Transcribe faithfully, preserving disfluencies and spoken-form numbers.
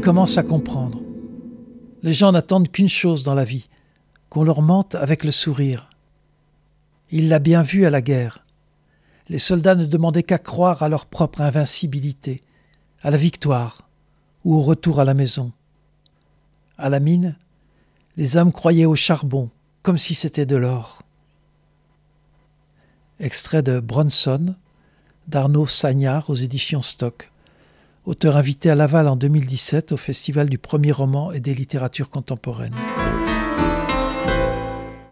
commence à comprendre. Les gens n'attendent qu'une chose dans la vie, qu'on leur mente avec le sourire. Il l'a bien vu à la guerre. Les soldats ne demandaient qu'à croire à leur propre invincibilité, à la victoire ou au retour à la maison. À la mine, les hommes croyaient au charbon, comme si c'était de l'or. Extrait de Bronson, d'Arnaud Sagnard aux éditions Stock, auteur invité à Laval en deux mille dix-sept au Festival du premier roman et des littératures contemporaines.